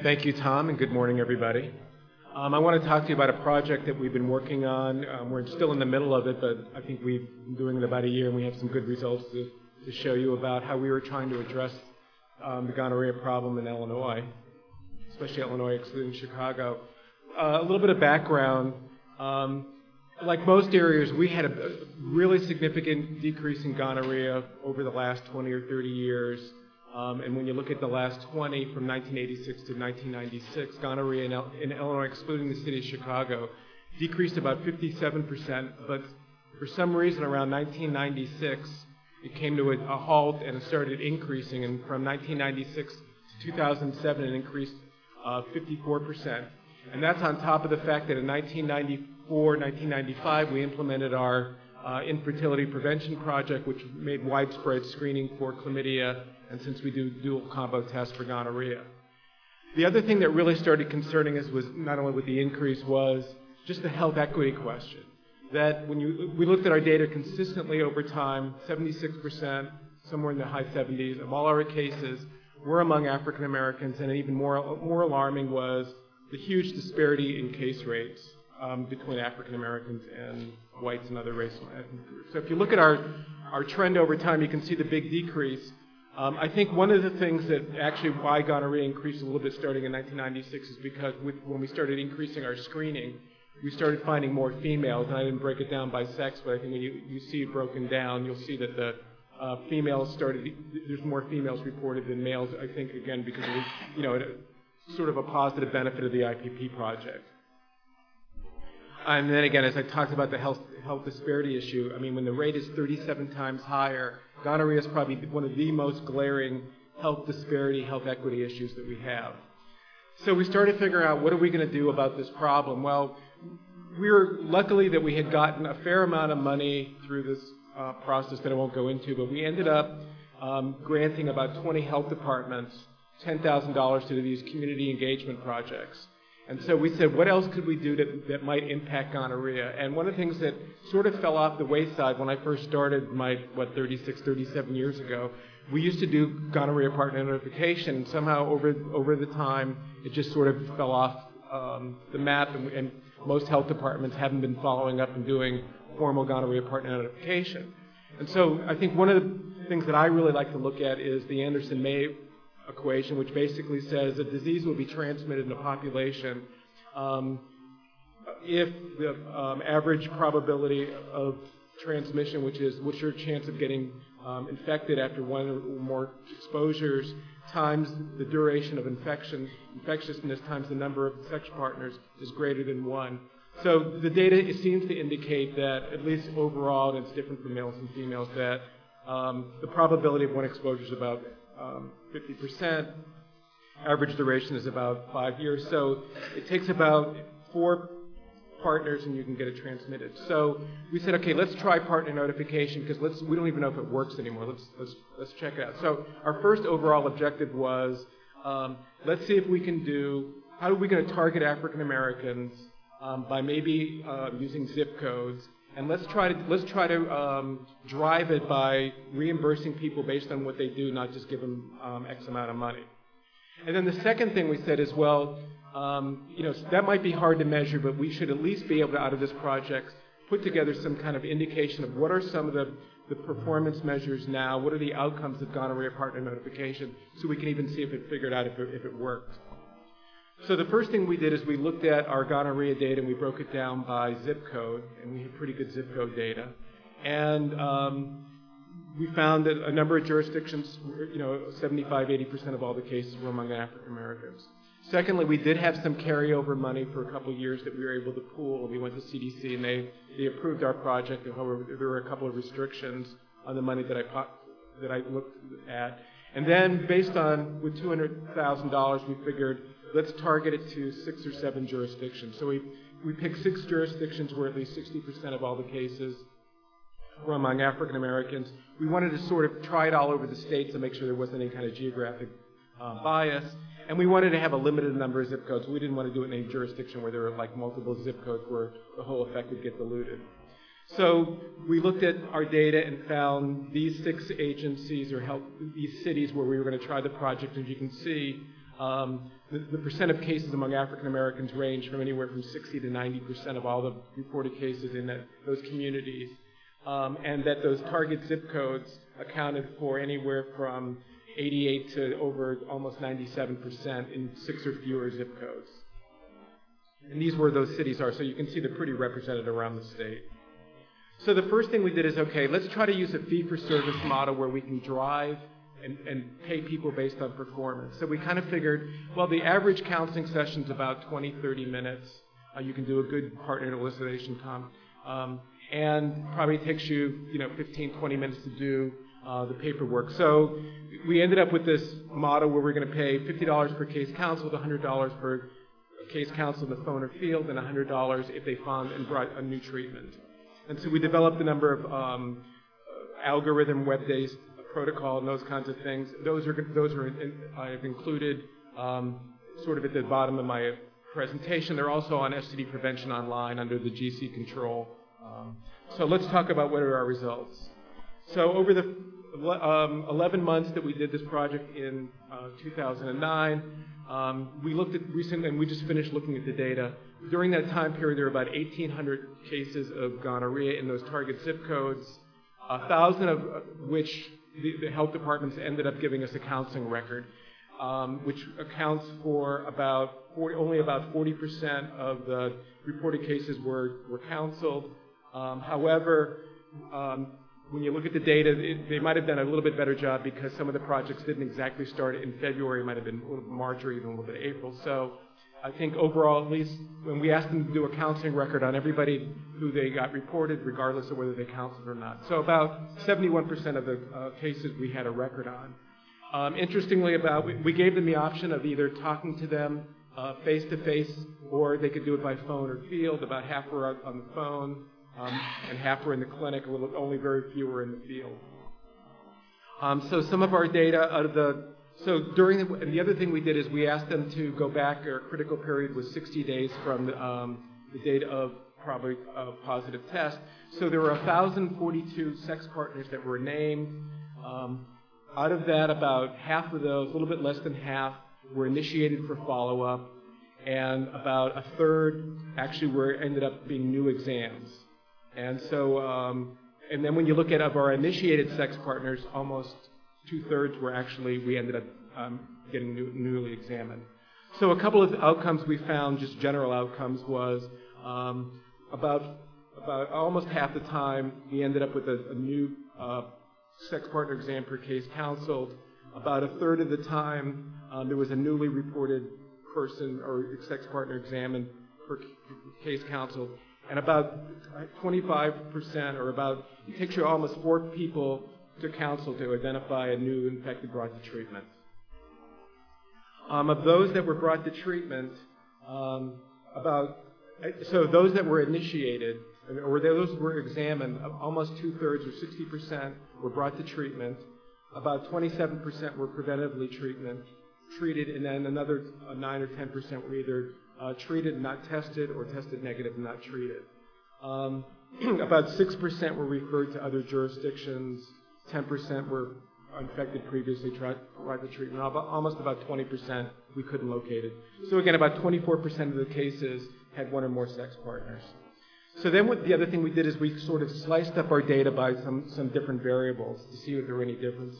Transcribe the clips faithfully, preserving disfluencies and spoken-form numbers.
Thank you, Tom, and good morning, everybody. Um, I want to talk to you about a project that we've been working on. Um, we're still in the middle of it, but I think we've been doing it about a year, and we have some good results to, to show you about how we were trying to address um, the gonorrhea problem in Illinois, especially Illinois, excluding Chicago. Uh, a little bit of background. Um, like most areas, we had a, a really significant decrease in gonorrhea over the last twenty or thirty years. Um, and when you look at the last twenty, from nineteen eighty-six to nineteen ninety-six, gonorrhea in, El in Illinois, excluding the city of Chicago, decreased about fifty-seven percent. But for some reason, around nineteen ninety-six, it came to a, a halt and it started increasing. And from nineteen ninety-six to two thousand seven, it increased uh, fifty-four percent. And that's on top of the fact that in nineteen ninety-four, nineteen ninety-five, we implemented our uh, infertility prevention project, which made widespread screening for chlamydia, and since we do dual combo tests for gonorrhea. The other thing that really started concerning us was not only with the increase was just the health equity question. That when you, we looked at our data consistently over time, seventy-six percent, somewhere in the high seventies, of all our cases were among African Americans, and even more, more alarming was the huge disparity in case rates um, between African Americans and whites and other racial and ethnic groups. So if you look at our, our trend over time, you can see the big decrease. Um, I think one of the things that actually why gonorrhea increased a little bit starting in nineteen ninety-six is because with, when we started increasing our screening, we started finding more females, and I didn't break it down by sex, but I think when you, you see it broken down, you'll see that the uh, females started, there's more females reported than males, I think, again, because of, you know, it, sort of a positive benefit of the I P P project. And then again, as I talked about the health, health disparity issue, I mean, when the rate is thirty-seven times higher, gonorrhea is probably one of the most glaring health disparity, health equity issues that we have. So we started figuring out, what are we going to do about this problem? Well, we were luckily that we had gotten a fair amount of money through this uh, process that I won't go into, but we ended up um, granting about twenty health departments ten thousand dollars to do these community engagement projects. And so we said, what else could we do that, that might impact gonorrhea? And one of the things that sort of fell off the wayside when I first started my, what, thirty-six, thirty-seven years ago, we used to do gonorrhea partner notification. And somehow over, over the time, it just sort of fell off um, the map, and, and most health departments haven't been following up and doing formal gonorrhea partner notification. And so I think one of the things that I really like to look at is the Anderson-May equation, which basically says a disease will be transmitted in a population um, if the um, average probability of transmission, which is what's your chance of getting um, infected after one or more exposures, times the duration of infection, infectiousness times the number of sex partners is greater than one. So the data, it seems to indicate that, at least overall, and it's different for males and females, that um, the probability of one exposure is about Um, fifty percent. Average duration is about five years. So it takes about four partners and you can get it transmitted. So we said, okay, let's try partner notification because let's we don't even know if it works anymore. Let's let's let's check it out. So our first overall objective was um, let's see if we can do how are we going to target African Americans um, by maybe uh, using zip codes. And let's try to let's try to um, drive it by reimbursing people based on what they do, not just give them um, X amount of money. And then the second thing we said is, well, um, you know, that might be hard to measure, but we should at least be able to, out of this project, put together some kind of indication of what are some of the, the performance measures now, what are the outcomes of gonorrhea partner notification, so we can even see if it figured out if it, if it worked. So the first thing we did is we looked at our gonorrhea data and we broke it down by zip code, and we had pretty good zip code data. And um, we found that a number of jurisdictions, you know, seventy-five, eighty percent of all the cases were among African Americans. Secondly, we did have some carryover money for a couple of years that we were able to pool. We went to C D C and they, they approved our project. However, there were a couple of restrictions on the money that I, that I looked at. And then based on, with two hundred thousand dollars, we figured, let's target it to six or seven jurisdictions. So we, we picked six jurisdictions where at least sixty percent of all the cases were among African Americans. We wanted to sort of try it all over the states to make sure there wasn't any kind of geographic uh, bias. And we wanted to have a limited number of zip codes. We didn't want to do it in a jurisdiction where there were like multiple zip codes where the whole effect would get diluted. So we looked at our data and found these six agencies or health, these cities where we were going to try the project. As you can see, Um, the, the percent of cases among African Americans range from anywhere from sixty to ninety percent of all the reported cases in that, those communities, um, and that those target zip codes accounted for anywhere from eighty-eight to over almost ninety-seven percent in six or fewer zip codes. And these were those cities are, so you can see they're pretty represented around the state. So the first thing we did is, okay, let's try to use a fee-for-service model where we can drive and, and pay people based on performance. So we kind of figured, well, the average counseling session is about twenty, thirty minutes. Uh, you can do a good partner elicitation time. Um, and probably takes you, you know, fifteen, twenty minutes to do uh, the paperwork. So we ended up with this model where we're going to pay fifty dollars per case counseled, one hundred dollars per case counseled in the phone or field, and one hundred dollars if they found and brought a new treatment. And so we developed a number of um, algorithm, web-based protocol, and those kinds of things. Those are those are in, I've included um, sort of at the bottom of my presentation. They're also on S T D Prevention Online under the G C control. Um, so let's talk about what are our results. So over the um, eleven months that we did this project in uh, two thousand nine, um, we looked at recently, and we just finished looking at the data. During that time period, there were about eighteen hundred cases of gonorrhea in those target zip codes, a thousand of which the, the health departments ended up giving us a counseling record, um, which accounts for about forty, only about forty percent of the reported cases were, were counseled. Um, however, um, when you look at the data, it, they might have done a little bit better job because some of the projects didn't exactly start in February, it might have been March or even a little bit of April. So I think overall, at least when we asked them to do a counseling record on everybody who they got reported, regardless of whether they counseled or not. So about seventy-one percent of the uh, cases we had a record on. Um, interestingly, about we, we gave them the option of either talking to them uh, face-to-face, or they could do it by phone or field. About half were out on the phone, um, and half were in the clinic. A little, only very few were in the field. Um, so some of our data out of the So during the, and the other thing we did is we asked them to go back. Our critical period was sixty days from the, um, the date of probably a positive test. So there were one thousand forty-two sex partners that were named. Um, out of that, about half of those, a little bit less than half, were initiated for follow-up, and about a third actually were ended up being new exams. And so, um, and then when you look at of our initiated sex partners, almost two-thirds were actually, we ended up um, getting new, newly examined. So a couple of outcomes we found, just general outcomes, was um, about about almost half the time we ended up with a, a new uh, sex partner exam per case counseled. About a third of the time um, there was a newly reported person or sex partner examined per case counseled. And about twenty-five percent, or about, it takes you almost four people to counsel to identify a new infected brought to treatment. Um, of those that were brought to treatment, um, about, so those that were initiated, or those that were examined, almost two-thirds or sixty percent were brought to treatment. About twenty-seven percent were preventively treatment, treated, and then another uh, nine or ten percent were either uh, treated and not tested, or tested negative and not treated. Um, about six percent were referred to other jurisdictions. ten percent were infected previously, tried the treatment. Almost about twenty percent we couldn't locate it. So again, about twenty-four percent of the cases had one or more sex partners. So then what the other thing we did is we sort of sliced up our data by some, some different variables to see if there were any differences.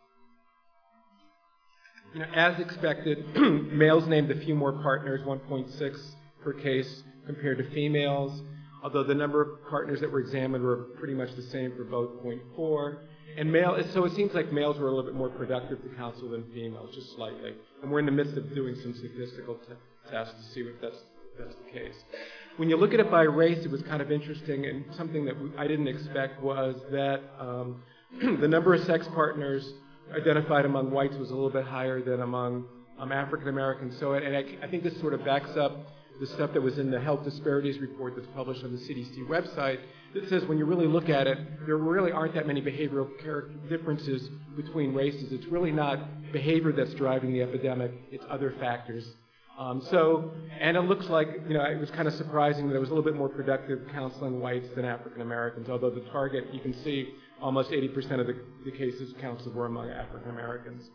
You know, as expected, males named a few more partners, one point six per case compared to females, although the number of partners that were examined were pretty much the same for both, zero point four. And male, so it seems like males were a little bit more productive to counsel than females, just slightly. And we're in the midst of doing some statistical t- tests to see if that's, that's the case. When you look at it by race, it was kind of interesting, and something that we, I didn't expect was that um, the number of sex partners identified among whites was a little bit higher than among um, African Americans. So, and I, I think this sort of backs up the stuff that was in the health disparities report that's published on the C D C website that says when you really look at it, there really aren't that many behavioral character differences between races. It's really not behavior that's driving the epidemic, it's other factors. Um, so, and it looks like, you know, it was kind of surprising that it was a little bit more productive counseling whites than African Americans, although the target, you can see almost eighty percent of the, the cases counseled were among African Americans.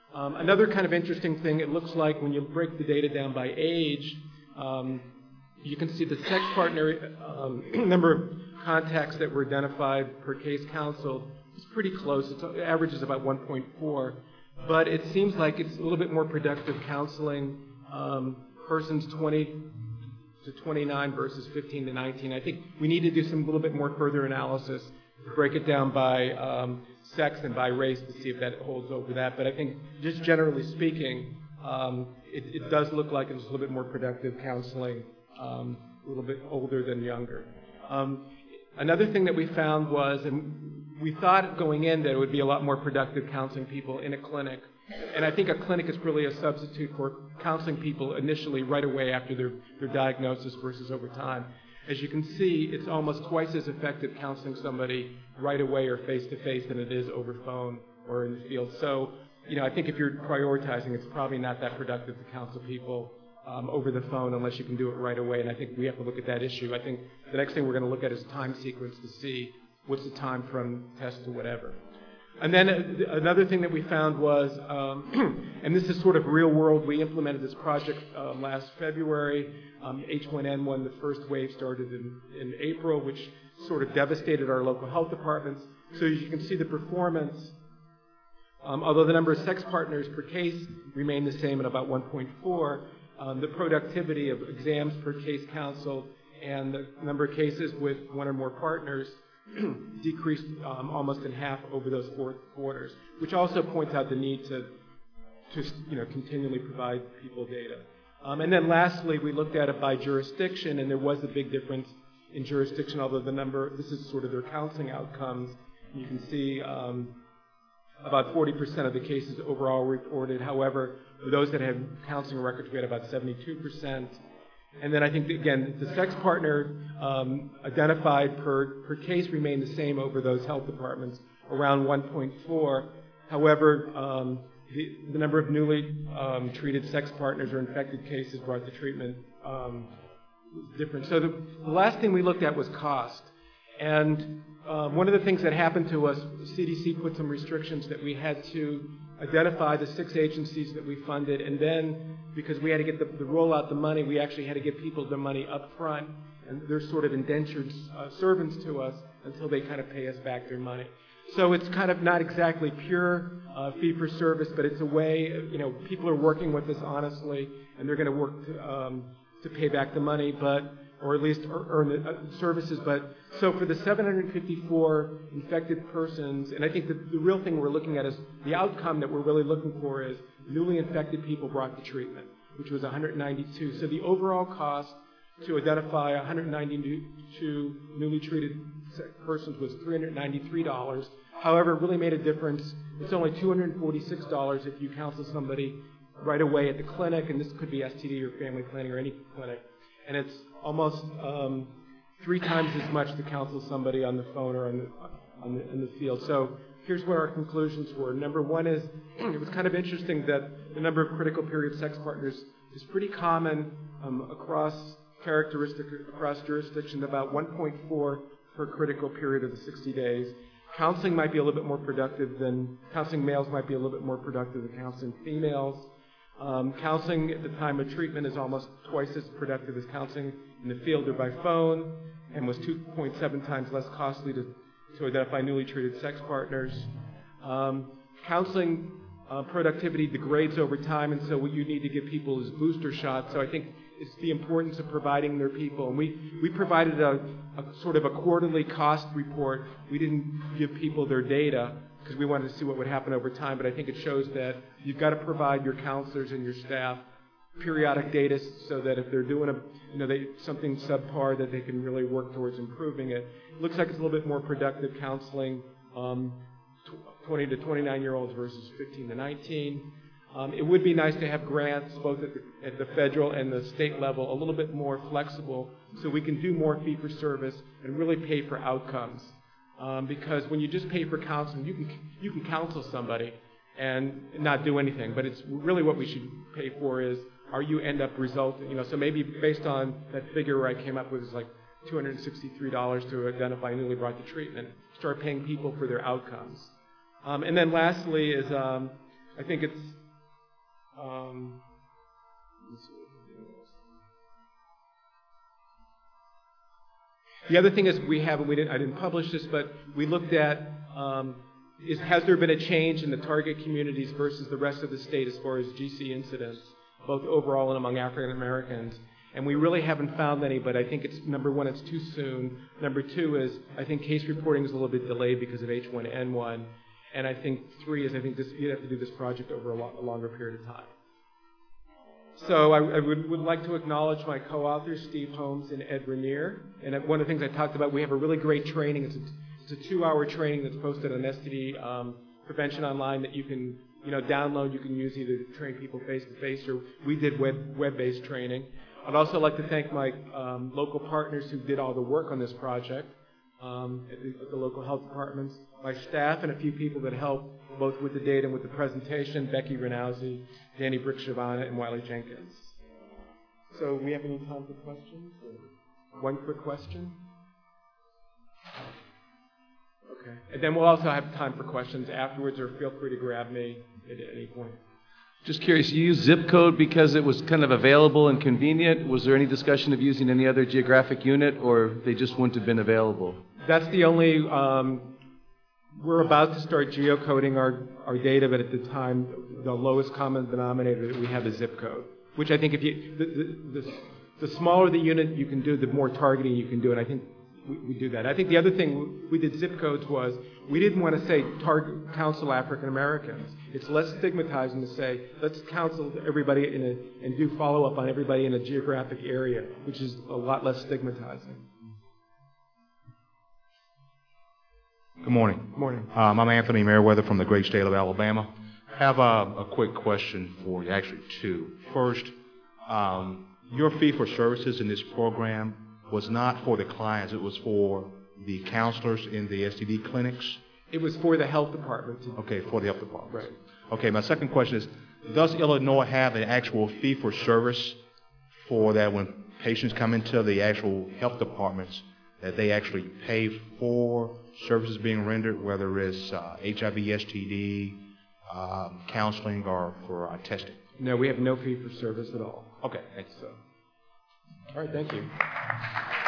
Um, another kind of interesting thing, it looks like when you break the data down by age, um, you can see the sex partner um, number of contacts that were identified per case counseled is pretty close. It's, it averages about one point four, but it seems like it's a little bit more productive counseling um, persons twenty to twenty-nine versus fifteen to nineteen. I think we need to do some little bit more further analysis to break it down by um, sex and by race to see if that holds over that. But I think just generally speaking, um, it, it does look like it's a little bit more productive counseling, um, a little bit older than younger. Um, another thing that we found was, and we thought going in that it would be a lot more productive counseling people in a clinic. And I think a clinic is really a substitute for counseling people initially right away after their, their diagnosis versus over time. As you can see, it's almost twice as effective counseling somebody right away or face-to-face than it is over phone or in the field. So, you know, I think if you're prioritizing, it's probably not that productive to counsel people um, over the phone unless you can do it right away. And I think we have to look at that issue. I think the next thing we're going to look at is time sequence to see what's the time from test to whatever. And then uh, another thing that we found was, um, and this is sort of real world, we implemented this project uh, last February. Um, H one N one, the first wave started in, in April, which sort of devastated our local health departments. So as you can see the performance, um, although the number of sex partners per case remained the same at about one point four, um, the productivity of exams per case counseled and the number of cases with one or more partners decreased um, almost in half over those four quarters, which also points out the need to, to you know, continually provide people data. Um, and then lastly, we looked at it by jurisdiction, and there was a big difference in jurisdiction, although the number, this is sort of their counseling outcomes. You can see um, about forty percent of the cases overall reported. However, for those that had counseling records, we had about seventy-two percent. And then I think, again, the sex partner um, identified per, per case remained the same over those health departments, around one point four. However, um, the, the number of newly um, treated sex partners or infected cases brought to treatment um, was different. So the, the last thing we looked at was cost. And uh, one of the things that happened to us, C D C put some restrictions that we had to identify the six agencies that we funded, and then because we had to get the, the roll out the money, we actually had to give people the money up front, and they're sort of indentured uh, servants to us until they kind of pay us back their money. So it's kind of not exactly pure uh, fee for service, but it's a way, you know, people are working with us honestly, and they're going to work to, um, to pay back the money, but or at least earn the uh, services. But so for the seven hundred fifty-four infected persons, and I think the, the real thing we're looking at is the outcome that we're really looking for is newly infected people brought to treatment, which was one hundred ninety-two. So the overall cost to identify one hundred ninety-two newly treated persons was three hundred ninety-three dollars. However, it really made a difference. It's only two hundred forty-six dollars if you counsel somebody right away at the clinic, and this could be S T D or family planning or any clinic. And it's almost um, three times as much to counsel somebody on the phone or on the, on the, in the field. So here's what our conclusions were. Number one is, it was kind of interesting that the number of critical period sex partners is pretty common um, across characteristic, across jurisdiction, about one point four per critical period of the sixty days. Counseling might be a little bit more productive than, counseling males might be a little bit more productive than counseling females. Um, counseling at the time of treatment is almost twice as productive as counseling in the field or by phone, and was two point seven times less costly to, to identify newly treated sex partners. Um, counseling uh, productivity degrades over time, and so what you need to give people is booster shots. So I think it's the importance of providing their people. And we, we provided a, a sort of a quarterly cost report. We didn't give people their data because we wanted to see what would happen over time, but I think it shows that you've got to provide your counselors and your staff periodic data so that if they're doing a, you know, they, something subpar, that they can really work towards improving it. It looks like it's a little bit more productive counseling, um, twenty to twenty-nine year olds versus fifteen to nineteen. Um, it would be nice to have grants both at the, at the federal and the state level a little bit more flexible so we can do more fee for service and really pay for outcomes. Um, because when you just pay for counseling, you can you can counsel somebody and not do anything. But it's really what we should pay for is, are you end up resulting, you know, so maybe based on that figure where I came up with is like two hundred sixty-three dollars to identify newly brought to treatment, start paying people for their outcomes. Um, and then lastly is um, I think it's, um, let's see. The other thing is we have, we didn't, I didn't publish this, but we looked at, um, is, has there been a change in the target communities versus the rest of the state as far as G C incidents, both overall and among African Americans? And we really haven't found any, but I think it's, number one, it's too soon. Number two is, I think case reporting is a little bit delayed because of H one N one. And I think three is, I think this, you'd have to do this project over a, lo a longer period of time. So I, I would, would like to acknowledge my co-authors, Steve Holmes and Ed Rainier. And one of the things I talked about, we have a really great training. It's a, it's a two-hour training that's posted on S T D um, Prevention Online that you can, you know, download. You can use either to train people face-to-face, or we did web, web-based training. I'd also like to thank my um, local partners who did all the work on this project, um, at, the, at the local health departments, my staff, and a few people that helped both with the data and with the presentation, Becky Renauzi, Danny Brick-Shavana, and Wiley Jenkins. So we have any time for questions? Or one quick question? Okay. And then we'll also have time for questions afterwards, or feel free to grab me at any point. Just curious, you used zip code because it was kind of available and convenient. Was there any discussion of using any other geographic unit, or they just wouldn't have been available? That's the only, um, we're about to start geocoding our, our data, but at the time, the lowest common denominator that we have is zip code, which I think if you, the, the, the, the smaller the unit you can do, the more targeting you can do, and I think we, we do that. I think the other thing we did zip codes was, we didn't want to say target, counsel African Americans. It's less stigmatizing to say, let's counsel everybody in a, and do follow-up on everybody in a geographic area, which is a lot less stigmatizing. Good morning. Good morning. Um, I'm Anthony Merriweather from the great state of Alabama. I have a, a quick question for you, actually two. First, um, your fee for services in this program was not for the clients, it was for the counselors in the S T D clinics? It was for the health department. Okay, for the health department. Right. Okay, my second question is, does Illinois have an actual fee for service for that when patients come into the actual health departments, that they actually pay for services being rendered, whether it's uh, H I V, S T D, um, counseling, or for uh, testing? No, we have no fee for service at all. Okay, thanks. So, all right, thank you.